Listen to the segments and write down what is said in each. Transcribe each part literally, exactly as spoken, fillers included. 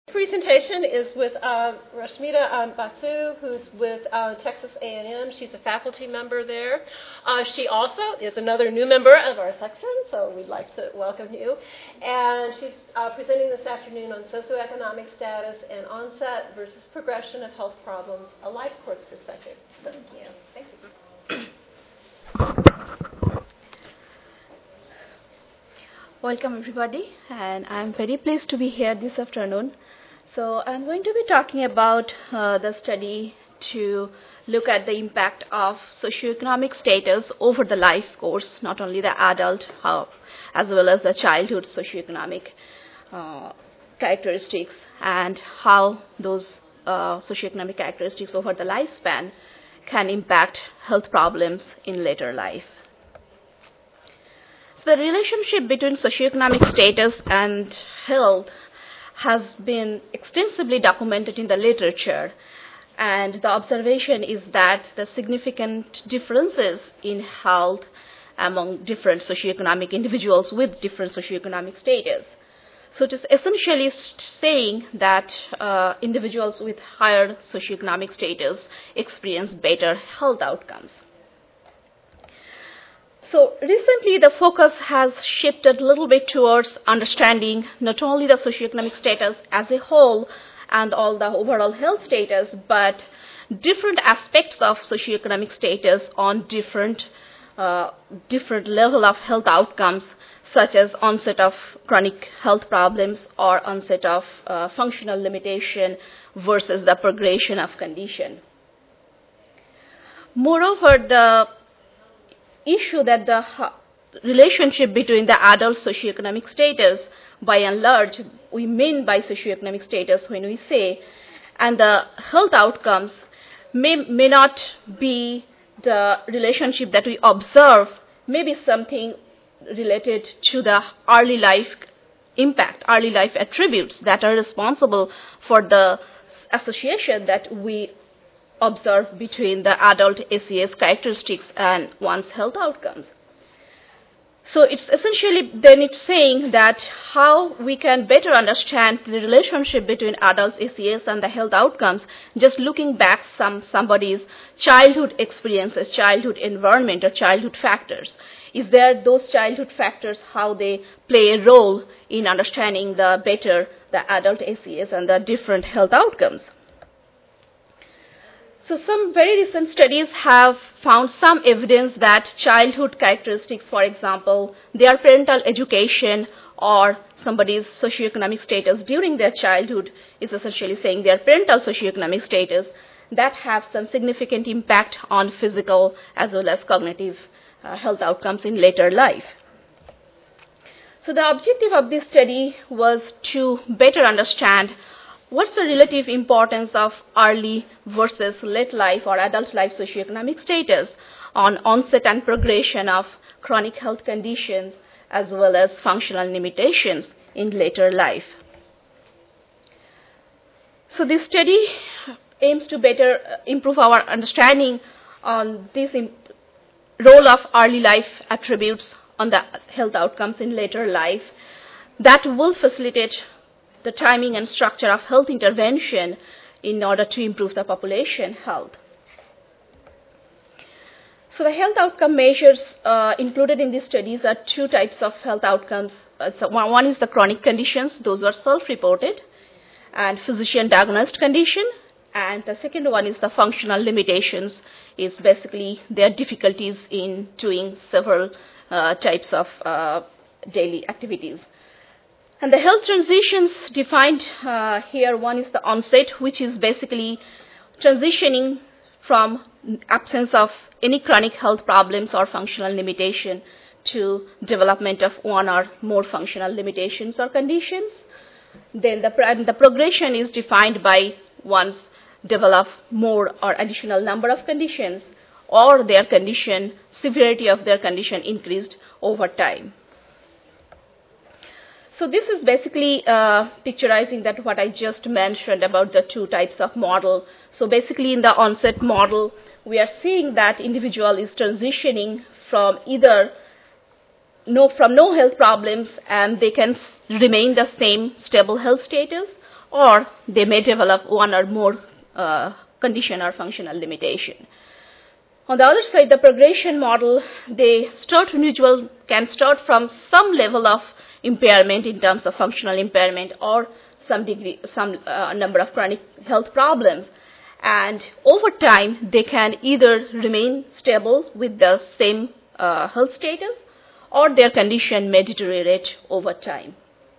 Presentation is with uh, Rashmita um, Basu, who's with uh, Texas A and M. She's a faculty member there. Uh, she also is another new member of our section, so we'd like to welcome you. And she's uh, presenting this afternoon on socioeconomic status and onset versus progression of health problems, a life course perspective. So, thank you. Thank you. Welcome, everybody, and I'm very pleased to be here this afternoon. So I'm going to be talking about uh, the study to look at the impact of socioeconomic status over the life course, not only the adult, how, as well as the childhood socioeconomic uh, characteristics, and how those uh, socioeconomic characteristics over the lifespan can impact health problems in later life. So the relationship between socioeconomic status and health has been extensively documented in the literature, and the observation is that the significant differences in health among different socioeconomic individuals with different socioeconomic status. So it is essentially saying that uh, individuals with higher socioeconomic status experience better health outcomes. So recently, the focus has shifted a little bit towards understanding not only the socioeconomic status as a whole and all the overall health status, but different aspects of socioeconomic status on different, uh, different level of health outcomes, such as onset of chronic health problems or onset of uh, functional limitation versus the progression of condition. Moreover, the issue that the relationship between the adult socioeconomic status, by and large, we mean by socioeconomic status when we say, and the health outcomes may, may not be the relationship that we observe, maybe something related to the early life impact, early life attributes that are responsible for the association that we observe between the adult A C S characteristics and one's health outcomes. So it's essentially then it's saying that how we can better understand the relationship between adults A C S and the health outcomes, just looking back some somebody's childhood experiences, childhood environment, or childhood factors. Is there those childhood factors, how they play a role in understanding the better the adult A C S and the different health outcomes? So some very recent studies have found some evidence that childhood characteristics, for example, their parental education or somebody's socioeconomic status during their childhood is essentially saying their parental socioeconomic status, that have some significant impact on physical as well as cognitive uh, health outcomes in later life. So the objective of this study was to better understand what's the relative importance of early versus late life or adult life socioeconomic status on onset and progression of chronic health conditions as well as functional limitations in later life. So this study aims to better improve our understanding on this role of early life attributes on the health outcomes in later life that will facilitate the timing and structure of health intervention in order to improve the population health. So the health outcome measures uh, included in these studies are two types of health outcomes. Uh, so one, one is the chronic conditions, those are self-reported, and physician-diagnosed condition. And the second one is the functional limitations, is basically their difficulties in doing several uh, types of uh, daily activities. And the health transitions defined uh, here, one is the onset, which is basically transitioning from absence of any chronic health problems or functional limitation to development of one or more functional limitations or conditions. Then the, the progression is defined by one's develop more or additional number of conditions, or their condition, severity of their condition increased over time. So this is basically uh, picturizing that what I just mentioned about the two types of model. So basically in the onset model, we are seeing that individual is transitioning from either no, from no health problems and they can remain the same stable health status, or they may develop one or more uh, condition or functional limitation. On the other side, the progression model, they start individual can start from some level of impairment in terms of functional impairment or some degree, some uh, number of chronic health problems. And over time, they can either remain stable with the same uh, health status or their condition may deteriorate over time.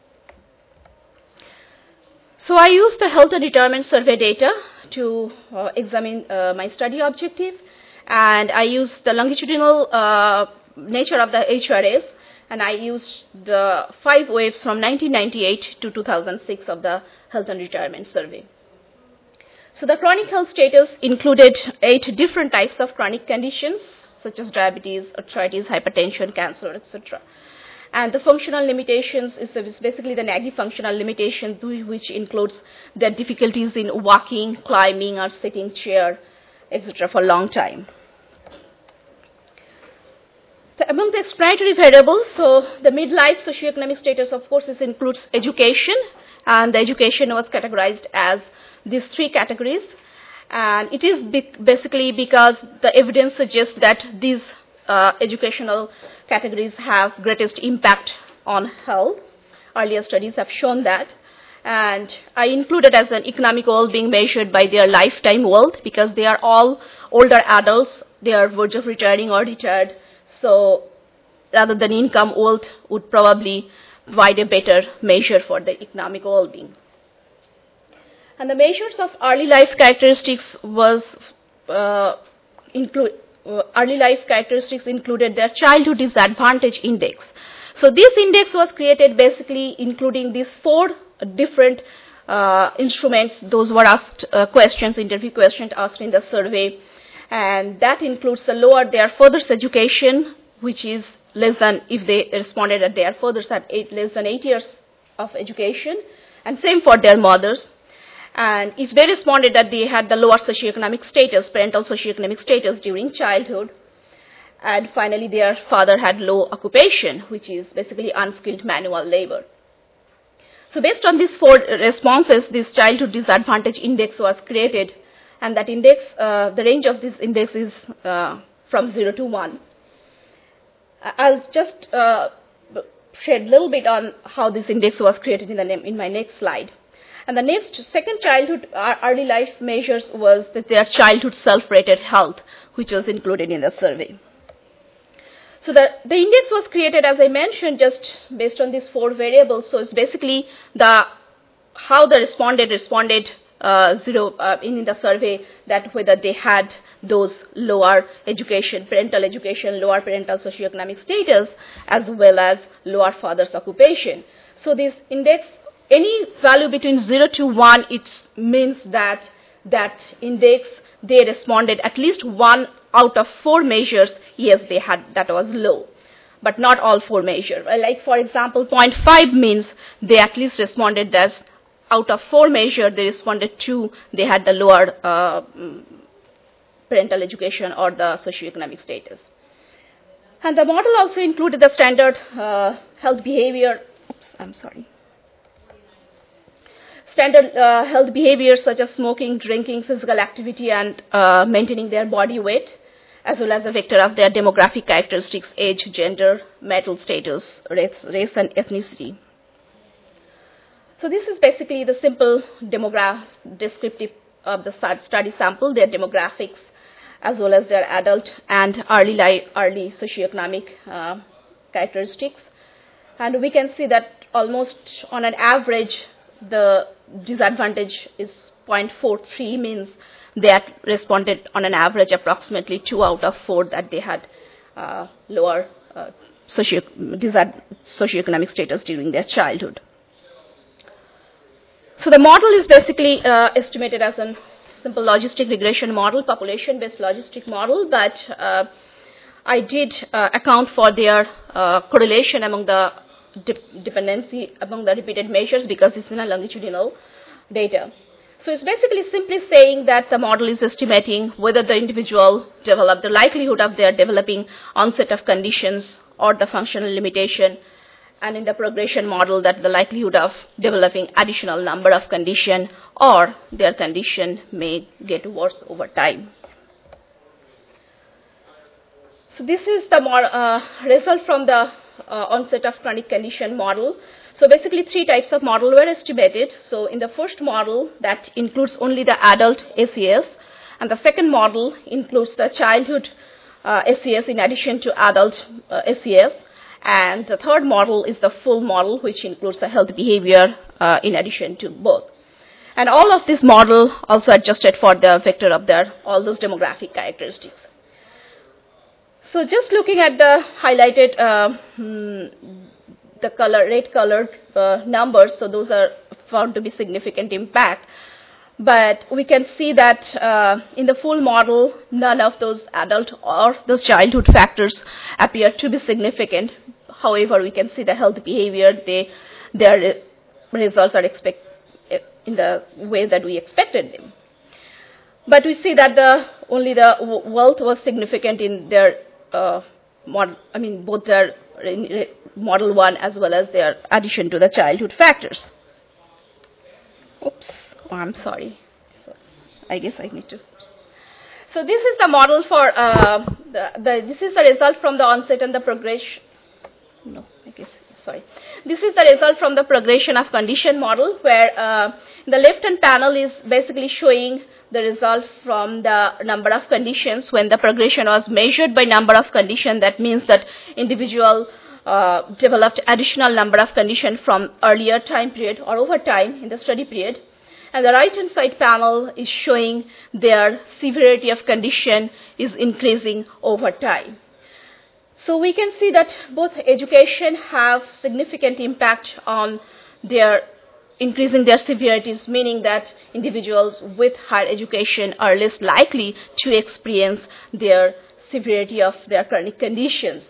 So I used the health and retirement survey data to uh, examine uh, my study objective. And I used the longitudinal uh, nature of the H R As, and I used the five waves from nineteen ninety-eight to two thousand six of the Health and Retirement Survey. So the chronic health status included eight different types of chronic conditions, such as diabetes, arthritis, hypertension, cancer, et cetera. And the functional limitations is basically the N A G I functional limitations, which includes the difficulties in walking, climbing, or sitting chair, et cetera for a long time. So among the explanatory variables, so the midlife socioeconomic status, of course, this includes education, and the education was categorized as these three categories. And it is basically because the evidence suggests that these uh, educational categories have greatest impact on health. Earlier studies have shown that. And I included as an economic wealth being measured by their lifetime wealth because they are all older adults. They are verge of retiring or retired. So rather than income, wealth would probably provide a better measure for the economic well-being. And the measures of early life characteristics was uh, include uh, early life characteristics included their childhood disadvantage index. So this index was created basically including these four different uh, instruments. Those were asked uh, questions, interview questions asked in the survey. And that includes the lower their further education, which is less than, if they responded that they are further at eight, less than eight years of education, and same for their mothers. And if they responded that they had the lower socioeconomic status, parental socioeconomic status during childhood, and finally their father had low occupation, which is basically unskilled manual labor. So based on these four responses, this childhood disadvantage index was created. And that index, uh, the range of this index is uh, from zero to one. I'll just uh, shed a little bit on how this index was created in, the ne- in my next slide. And the next, second childhood uh, early life measures was that their childhood self-rated health, which was included in the survey. So the, the index was created, as I mentioned, just based on these four variables. So it's basically the how the respondent responded Uh, zero uh, in the survey, that whether they had those lower education, parental education, lower parental socioeconomic status, as well as lower father's occupation. So this index, any value between zero to one, it means that that index, they responded at least one out of four measures, yes, they had, that was low. But not all four measures. Like, for example, zero point five means they at least responded as out of four measures, they responded to, they had the lower uh, parental education or the socioeconomic status. And the model also included the standard uh, health behavior, oops, I'm sorry. Standard uh, health behaviors such as smoking, drinking, physical activity, and uh, maintaining their body weight, as well as a vector of their demographic characteristics, age, gender, marital status, race, race and ethnicity. So this is basically the simple demograph descriptive of the study sample, their demographics, as well as their adult and early life, early socioeconomic uh, characteristics. And we can see that almost on an average, the disadvantage is zero point four three, means they had responded on an average approximately two out of four that they had uh, lower uh, socio socioeconomic status during their childhood. So the model is basically uh, estimated as a simple logistic regression model, population-based logistic model, but uh, I did uh, account for their uh, correlation among the de dependency among the repeated measures because it's in a longitudinal data. So it's basically simply saying that the model is estimating whether the individual developed, the likelihood of their developing onset of conditions or the functional limitation and in the progression model that the likelihood of developing additional number of condition or their condition may get worse over time. So this is the more, uh, result from the uh, onset of chronic condition model. So basically three types of model were estimated. So in the first model that includes only the adult A C S, and the second model includes the childhood uh, A C S in addition to adult uh, A C S. And the third model is the full model, which includes the health behavior uh, in addition to both. And all of this model also adjusted for the vector of their all those demographic characteristics. So just looking at the highlighted, uh, hmm, the color, red colored uh, numbers, so those are found to be significant impact. But we can see that uh, in the full model, none of those adult or those childhood factors appear to be significant. However, we can see the health behavior, they, their results are expect, in the way that we expected them. But we see that the, only the wealth was significant in their, uh, mod, I mean, both their model one as well as their addition to the childhood factors. Oops. Oh, I'm sorry. So I guess I need to. So this is the model for uh, the, the. This is the result from the onset and the progression. No, I guess sorry. This is the result from the progression of condition model, where uh, the left-hand panel is basically showing the result from the number of conditions when the progression was measured by number of condition. That means that individual uh, developed additional number of condition from earlier time period or over time in the study period. And the right-hand side panel is showing their severity of condition is increasing over time. So we can see that both education have significant impact on their increasing their severities, meaning that individuals with higher education are less likely to experience their severity of their chronic conditions.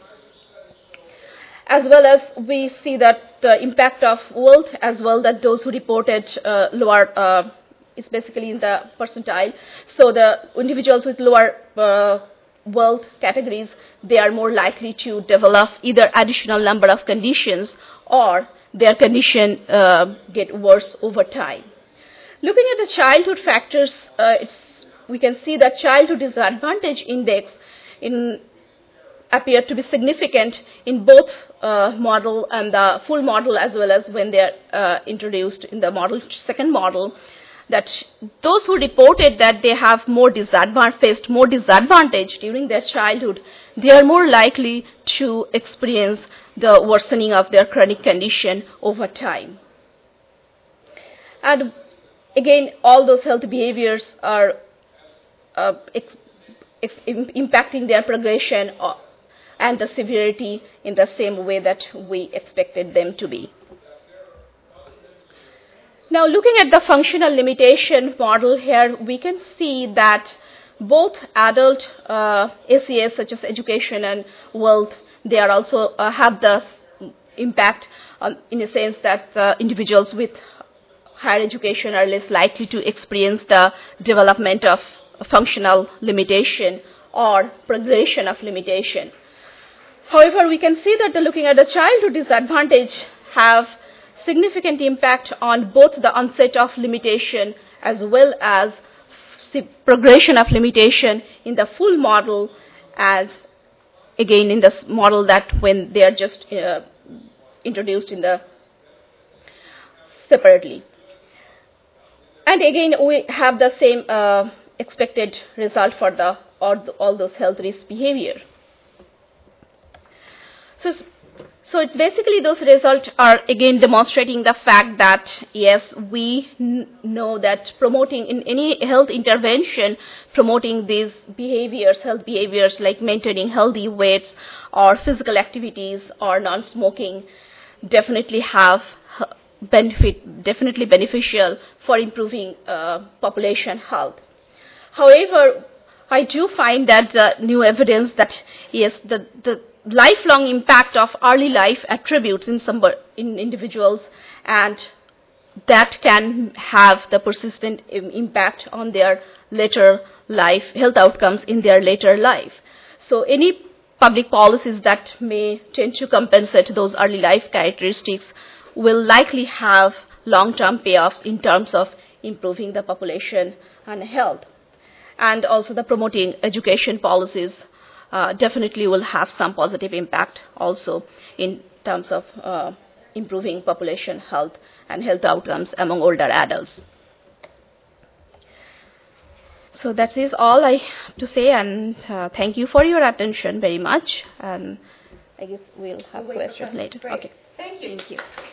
As well as we see that the impact of wealth as well, that those who reported uh, lower, uh, is basically in the percentile. So the individuals with lower uh, wealth categories, they are more likely to develop either additional number of conditions or their condition uh, get worse over time. Looking at the childhood factors, uh, it's, we can see that childhood disadvantage index in appear to be significant in both uh, model and the full model, as well as when they are uh, introduced in the model second model, that those who reported that they have more disadvantage, faced more disadvantage during their childhood, they are more likely to experience the worsening of their chronic condition over time. And again, all those health behaviors are uh, ex- if, im- impacting their progression or and the severity in the same way that we expected them to be. Now, looking at the functional limitation model here, we can see that both adult uh, A C S, such as education and wealth, they are also uh, have the impact on, in a sense that uh, individuals with higher education are less likely to experience the development of functional limitation or progression of limitation. However, we can see that the looking at the childhood disadvantage have significant impact on both the onset of limitation as well as progression of limitation in the full model, as again in the model that when they are just uh, introduced in the separately. And again, we have the same uh, expected result for the all, the, all those health risk behavior. So, so it's basically those results are again demonstrating the fact that yes, we n- know that promoting in any health intervention, promoting these behaviors, health behaviors like maintaining healthy weights or physical activities or non-smoking definitely have benefit, definitely beneficial for improving uh, population health. However, I do find that the new evidence that yes, the, the lifelong impact of early life attributes in some in individuals, and that can have the persistent impact on their later life health outcomes in their later life. So any public policies that may tend to compensate those early life characteristics will likely have long-term payoffs in terms of improving the population and health. And also the promoting education policies uh, definitely will have some positive impact also in terms of uh, improving population health and health outcomes among older adults. So that is all I have to say, and uh, thank you for your attention very much. And I guess we'll have We'll questions later. Great. Okay. Thank you. Thank you.